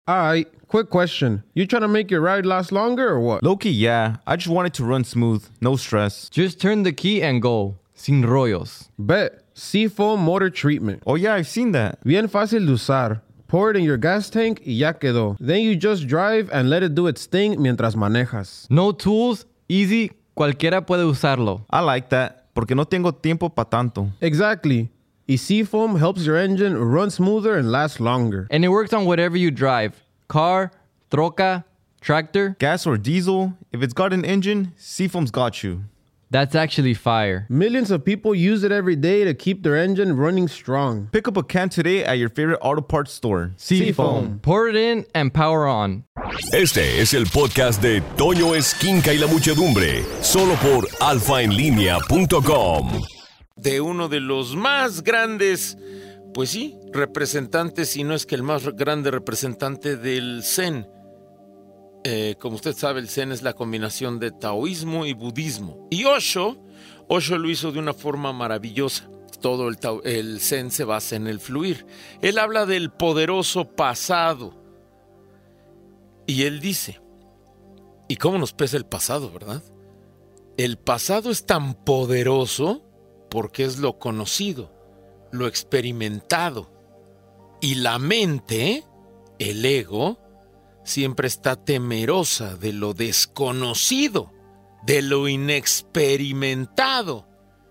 Alright, quick question. You trying to make your ride last longer or what? Low-key, yeah. I just want it to run smooth, no stress. Just turn the key and go. Sin rollos. Bet. Seafoam motor treatment. Oh yeah, I've seen that. Bien fácil de usar. Pour it in your gas tank y ya quedó. Then you just drive and let it do its thing mientras manejas. No tools, easy, cualquiera puede usarlo. I like that, porque no tengo tiempo pa' tanto. Exactly. Y Seafoam helps your engine run smoother and last longer. And it works on whatever you drive. Car, troca, tractor. Gas or diesel, if it's got an engine, Seafoam's got you. That's actually fire. Millions of people use it every day to keep their engine running strong. Pick up a can today at your favorite auto parts store. Seafoam. Pour it in and power on. Este es el podcast de Toño Esquinca y la Muchedumbre, solo por alfaenlinea.com. De uno de los más grandes, pues sí, representantes, si no es que el más grande representante del Zen. Como usted sabe, el Zen es la combinación de taoísmo y budismo. Y Osho lo hizo de una forma maravillosa. Todo el Zen se basa en el fluir. Él habla del poderoso pasado. Y él dice, ¿y cómo nos pesa el pasado, verdad? El pasado es tan poderoso porque es lo conocido, lo experimentado. Y la mente, el ego, siempre está temerosa de lo desconocido, de lo inexperimentado.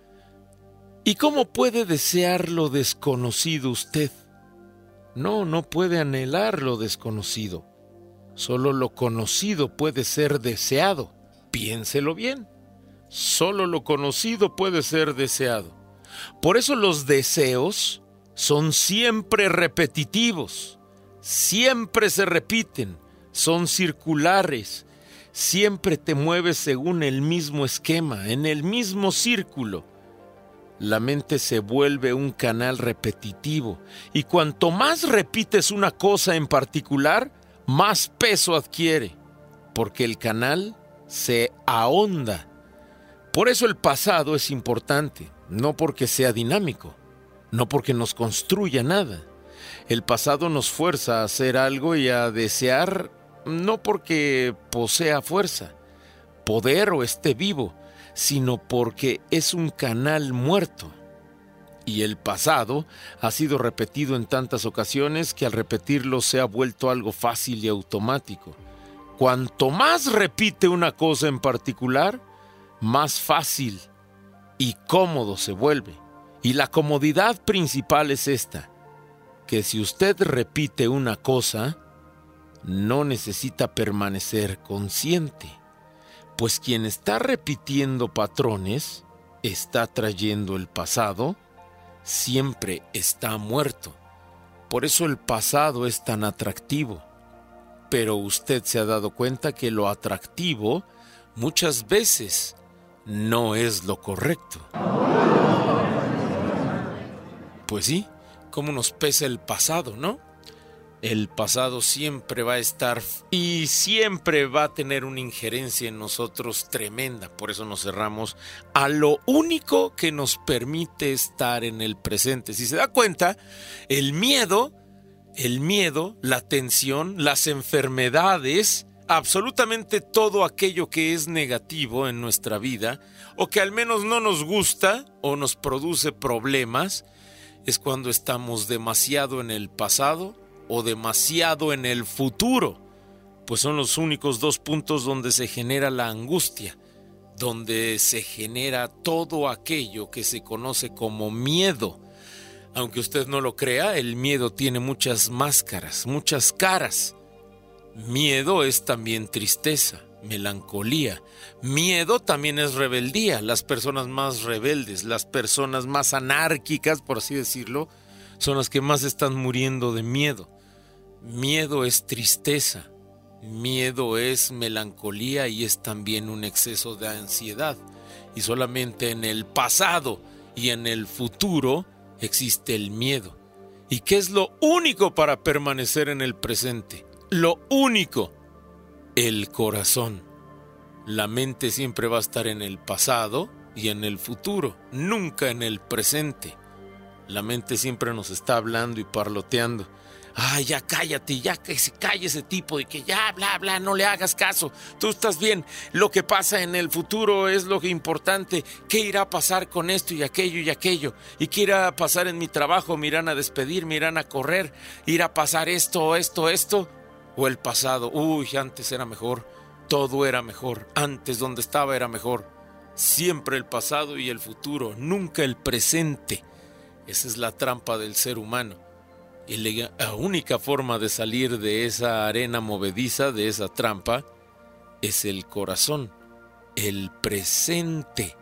¿Y cómo puede desear lo desconocido usted? No puede anhelar lo desconocido. Solo lo conocido puede ser deseado. Piénselo bien. Solo lo conocido puede ser deseado. Por eso los deseos son siempre repetitivos. Siempre se repiten, son circulares, siempre te mueves según el mismo esquema, en el mismo círculo. La mente se vuelve un canal repetitivo y cuanto más repites una cosa en particular, más peso adquiere, porque el canal se ahonda. Por eso el pasado es importante, no porque sea dinámico, no porque nos construya nada. El pasado nos fuerza a hacer algo y a desear, no porque posea fuerza, poder o esté vivo, sino porque es un canal muerto. Y el pasado ha sido repetido en tantas ocasiones que al repetirlo se ha vuelto algo fácil y automático. Cuanto más repite una cosa en particular, más fácil y cómodo se vuelve. Y la comodidad principal es esta: que si usted repite una cosa, no necesita permanecer consciente, pues quien está repitiendo patrones, está trayendo el pasado, siempre está muerto. Por eso el pasado es tan atractivo. Pero usted se ha dado cuenta que lo atractivo muchas veces no es lo correcto. Pues sí. Cómo nos pesa el pasado, ¿no? El pasado siempre va a estar y siempre va a tener una injerencia en nosotros tremenda. Por eso nos cerramos a lo único que nos permite estar en el presente. Si se da cuenta, el miedo, la tensión, las enfermedades, absolutamente todo aquello que es negativo en nuestra vida o que al menos no nos gusta o nos produce problemas, es cuando estamos demasiado en el pasado o demasiado en el futuro, pues son los únicos dos puntos donde se genera la angustia, donde se genera todo aquello que se conoce como miedo. Aunque usted no lo crea, el miedo tiene muchas máscaras, muchas caras. Miedo es también tristeza, melancolía. Miedo también es rebeldía. Las personas más rebeldes, las personas más anárquicas, por así decirlo, son las que más están muriendo de miedo. Miedo es tristeza, miedo es melancolía y es también un exceso de ansiedad. Y solamente en el pasado y en el futuro existe el miedo. ¿Y qué es lo único para permanecer en el presente? Lo único, el corazón. La mente siempre va a estar en el pasado y en el futuro, nunca en el presente. La mente siempre nos está hablando y parloteando. Ay, ya cállate, ya que se calle ese tipo de que ya, bla, bla, no le hagas caso. Tú estás bien. Lo que pasa en el futuro es lo que importante. ¿Qué irá a pasar con esto y aquello y aquello? ¿Y qué irá a pasar en mi trabajo? ¿Me irán a despedir? ¿Me irán a correr? ¿Irá a pasar esto? ¿O el pasado? Uy, antes era mejor. Todo era mejor. Antes donde estaba era mejor. Siempre el pasado y el futuro, nunca el presente. Esa es la trampa del ser humano. Y la única forma de salir de esa arena movediza, de esa trampa, es el corazón, el presente.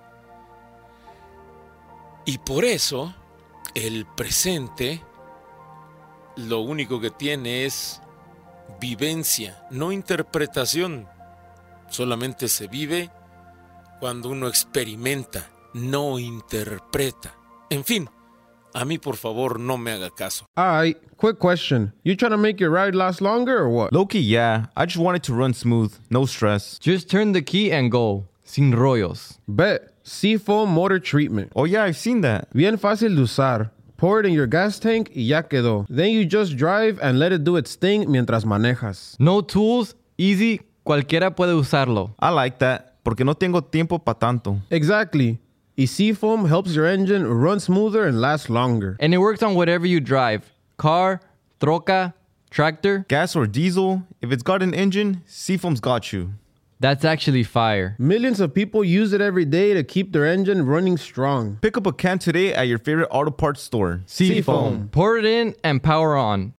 Y por eso, el presente, lo único que tiene es vivencia, no interpretación. Solamente se vive cuando uno experimenta, no interpreta. En fin. A mí, por favor, no me haga caso. Alright, quick question. You trying to make your ride last longer or what? Low-key, yeah. I just want it to run smooth. No stress. Just turn the key and go. Sin rollos. Bet. Seafoam Motor Treatment. Oh, yeah, I've seen that. Bien fácil de usar. Pour it in your gas tank y ya quedó. Then you just drive and let it do its thing mientras manejas. No tools, easy, cualquiera puede usarlo. I like that, porque no tengo tiempo pa' tanto. Exactly. Y Seafoam helps your engine run smoother and last longer. And it works on whatever you drive. Car, troca, tractor. Gas or diesel, if it's got an engine, Seafoam's got you. That's actually fire. Millions of people use it every day to keep their engine running strong. Pick up a can today at your favorite auto parts store. Seafoam. Pour it in and power on.